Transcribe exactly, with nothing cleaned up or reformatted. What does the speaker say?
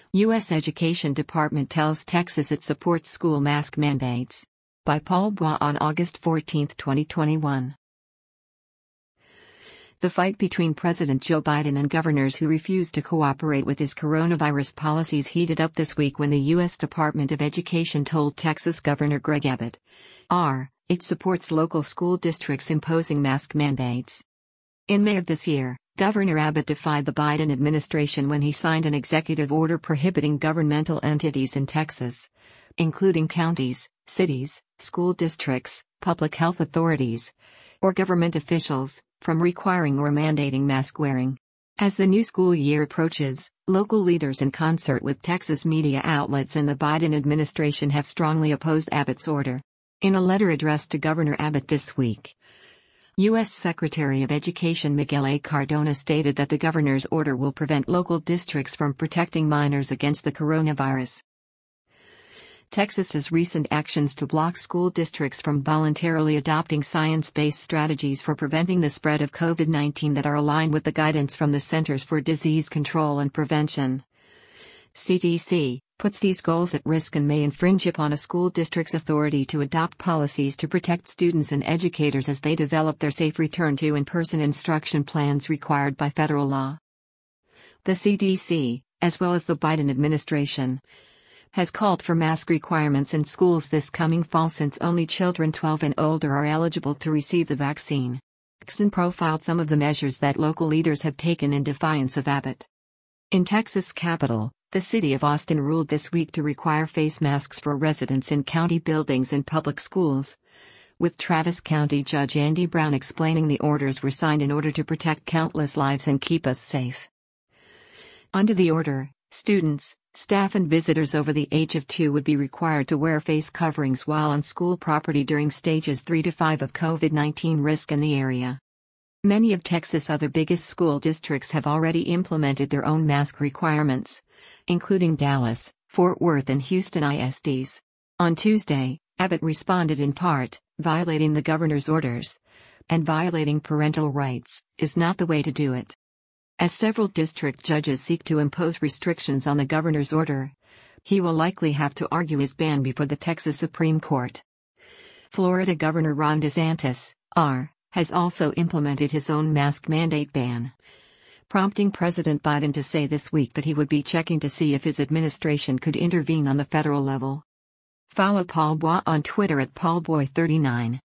U S Education Department tells Texas it supports school mask mandates. By Paul Bois on August fourteenth, twenty twenty-one. The fight between President Joe Biden and governors who refuse to cooperate with his coronavirus policies heated up this week when the U S Department of Education told Texas Governor Greg Abbott R. it supports local school districts imposing mask mandates. In May of this year, Governor Abbott defied the Biden administration when he signed an executive order prohibiting governmental entities in Texas, including counties, cities, school districts, public health authorities, or government officials, from requiring or mandating mask wearing. As the new school year approaches, local leaders in concert with Texas media outlets and the Biden administration have strongly opposed Abbott's order. In a letter addressed to Governor Abbott this week, U S Secretary of Education Miguel A. Cardona stated that the governor's order will prevent local districts from protecting minors against the coronavirus. Texas's recent actions to block school districts from voluntarily adopting science-based strategies for preventing the spread of COVID nineteen that are aligned with the guidance from the Centers for Disease Control and Prevention (C D C), puts these goals at risk and may infringe upon a school district's authority to adopt policies to protect students and educators as they develop their safe return to in-person instruction plans required by federal law. The C D C, as well as the Biden administration, has called for mask requirements in schools this coming fall since only children twelve and older are eligible to receive the vaccine. Nixon profiled some of the measures that local leaders have taken in defiance of Abbott. In Texas capital, the city of Austin ruled this week to require face masks for residents in county buildings and public schools, with Travis County Judge Andy Brown explaining the orders were signed in order to protect countless lives and keep us safe. Under the order, students, staff and visitors over the age of two would be required to wear face coverings while on school property during stages three to five of COVID nineteen risk in the area. Many of Texas' other biggest school districts have already implemented their own mask requirements, including Dallas, Fort Worth and Houston I S Ds. On Tuesday, Abbott responded in part, violating the governor's orders and violating parental rights is not the way to do it. As several district judges seek to impose restrictions on the governor's order, he will likely have to argue his ban before the Texas Supreme Court. Florida Governor Ron DeSantis, R, has also implemented his own mask mandate ban, prompting President Biden to say this week that he would be checking to see if his administration could intervene on the federal level. Follow Paul Bois on Twitter at Paul Boy thirty-nine.